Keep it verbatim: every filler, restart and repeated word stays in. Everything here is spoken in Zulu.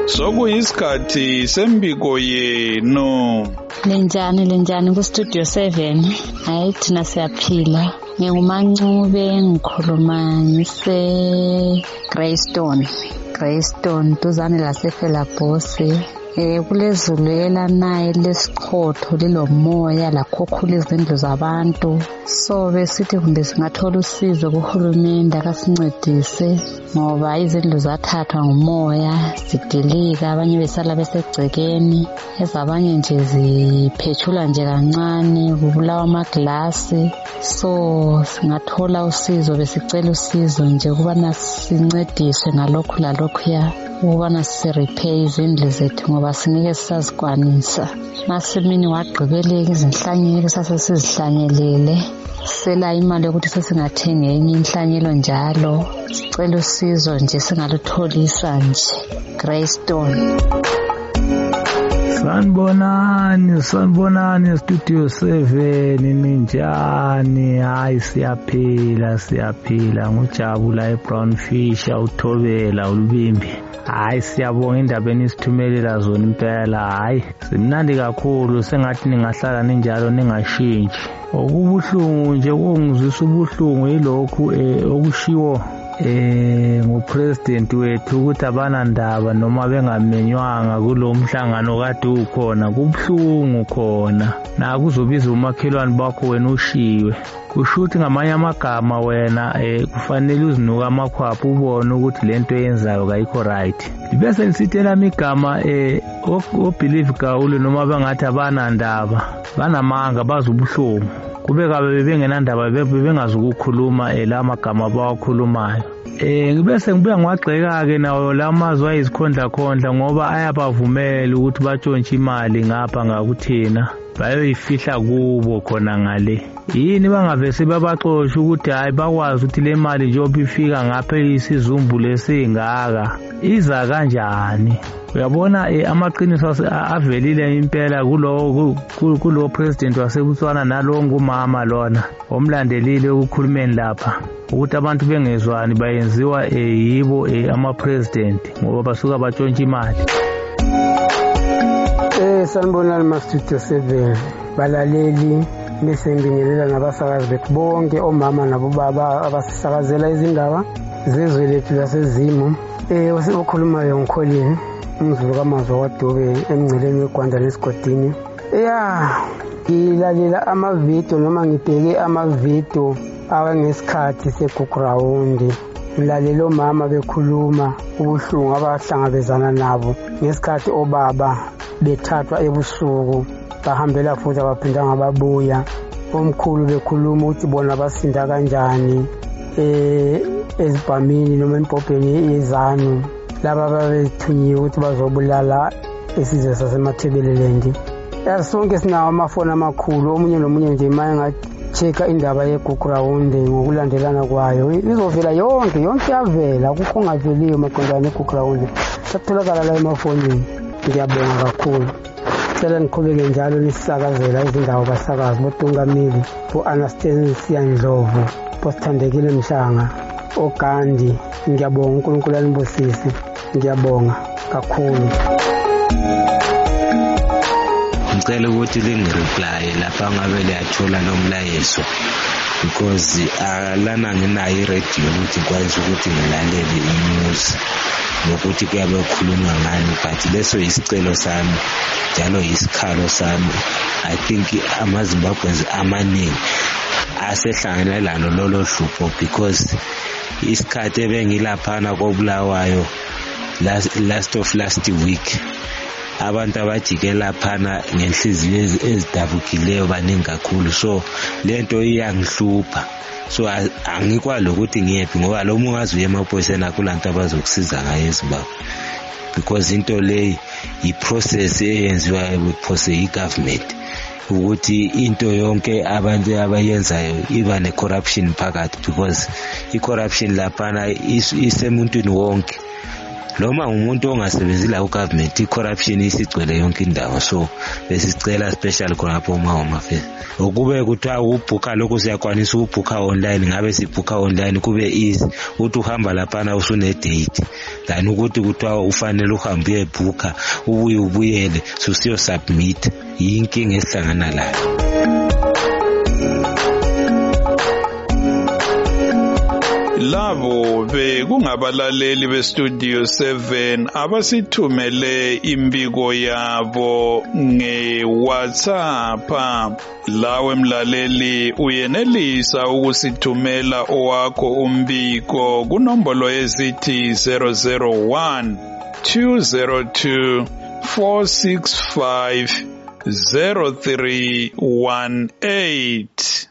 Sokuyisikhathi sembiko yenu. Linjani linjani ku Studio seven. Hayi thina siyaphila. NginguMancube ngikhuluma ngise Greystone. Greystone duzane laseFela Bosi. Eh kulezulu elanayo lesiqhotho lilomoya lakhokhula izindlu zabantu. So besithi kumbe singathola usizo kuhulumende akasincedise ngoba izindlu zathathwa ngumoya zidilika abanye besala besegcekeni ezabanye nje ziphethula nje kancane kubulawa amaglasi. So singathola usizo besicela usizo nje kubana sincediswe ngalokho lalokho ya ukubana si-repair izindlu zethu ngoba sinike sisazikwanisa. Masimini wagqibeleka izinhlanyelo sasesizihlanyelile. Sela imali yokuthi sesingathenga enye inhlanyelo njalo. Sicela usizo nje singalutholisa nje. Greystone. Sanibonani, sanibonani Studio seven ninjani. Hayi siyaphila siyaphila ngujabula eBrownfish uthobela ulubimbi. Hayi siyabonga indabeni isithumelela zona impela. Hayi simnandi kakhulu sengathi ningahlala ninjalo ningashintshi. Okubuhlungu nje kungizwisa ubuhlungu yilokhu eh okushiwo eh ngupresident wethu ukuthi abana ndaba noma bengamenywanga kulomhlangano kade ukhona. Kubuhlungu khona na kuzobiza umakhelwane bakho wena ushiwe. Kushuthi ngamanye amagama wena eh kufanele uzinuka amakhwapha ubone ukuthi lento yenzayo kayikho right. Bese nisithela imigama eh obelieve Gawule noma bangathi abana ndaba banamanga bazubuhlungu. Kube kabe bebengenandaba bebengazi ukukhuluma elamagama abawakhulumayo. Eh ngibese ngibuya ngwagxeka ke nawo lamazwi ayizikhondla khondla ngoba ayabavumela ukuthi batshontshe imali ngapha ngakuthina bayoyifihla kubo khona ngale. Yini bangavese babaxoxa ukuthi hayi bakwazi ukuthi le mali njengoba ifika ngapha isizumbu lesingaka iza kanjani. Uyabona amaqiniso avelile impela kulo kulo president waseBotswana nalo ngumama lona omlandelile ukukhulumeni lapha ukuthi abantu bengezwani bayenziwa yibo ama president ngoba basuka batshontsha imali. Eh sanibonani ma Studio seven balaleli bese ngibingelela nabasakazi bethu bonke omama nabo baba abasisakazela izindaba zezwe lethu lasezimo. Eh wasikhulumayo ngikholini umzulu kamazwa kwaDube emngceleni weGwanda nesigodini. Yeah ngilalela amavideo noma ngibheke amavideo awangesikhathi seguground. Ngilalela omama bekhuluma ubuhlungu abahlangabezana nabo ngesikhathi obaba bethathwa ebusuku bahambela futhi abaphinda ngababuya. Omkhulu bekhuluma ukuthi bona basinda kanjani eh ezibhamini noma empopeni yezanu laba babethunyiwe ukuthi bazobulala isizwe saseMathebeleland. Sonke sinawo amafoni amakhulu omunye nomunye nje maye ngachecka indaba yeGuground ngokulandelana kwayo izovela yonke yonke yavela akukho ngaveliyo maqondana neGuground satholakala la emafonini. Ngiyabonga kakhulu. Cela niqhubeke njalo nisakazela izindawo basakazi boTungameli boAnastasia Ndlovu boSithandekile Mshanga oGandhi. Ngiyabonga uNkulunkulu anibusise. Ngiyabonga kakhulu. Ngicela ukuthi lingireply lapha ngabe liyathola lo mlayezo because alana nginayo iradio ukuthi ngikwazi ukuthi ngilalele inews nokuthi kuyabe kukhulunywa ngani but leso isicelo sami njalo isikhalo sami. I think amaZimbabweans amaningi asehlangana lalo lolo hlupho because isikhathi ebengilaphana kobulawayo last last of last week abantu abajike laphana ngenhliziyo ezidabukileyo baningi kakhulu. So lento iyangihlupha. So angikwazi ukuthi ngiyephi ngoba lo mungazi uye emaphoyiseni akulanto abazokusiza ngayo eZimbabwe because into le iprocess eyenziwa ephose igovernment ukuthi into yonke abantu abayenzayo iba ne corruption phakathi because i corruption laphana isemuntwini wonke noma umuntu ongasebenzi la ugovernment i-corruption isigcwele yonke indawo. So besicela special khonapho uma Home Affairs ukube kuthiwa ubhuka lokhu siyakwanisa ukubhuka online, ngabe sibhuka online kube easy ukuthi uhamba laphana usune date than ukuthi kuthiwa ufanele uhambe uyebhuka ubuye ubuyele susiyo submit. Yinkinga esihlangana layo. Labo bekungabalaleli beStudio seven abasithumele imbiko yabo ngeWhatsApp. Lawe mlaleli uyenelisa ukusithumela owakho umbiko kunombolo ezithi zero zero one two zero two four six five zero three one eight.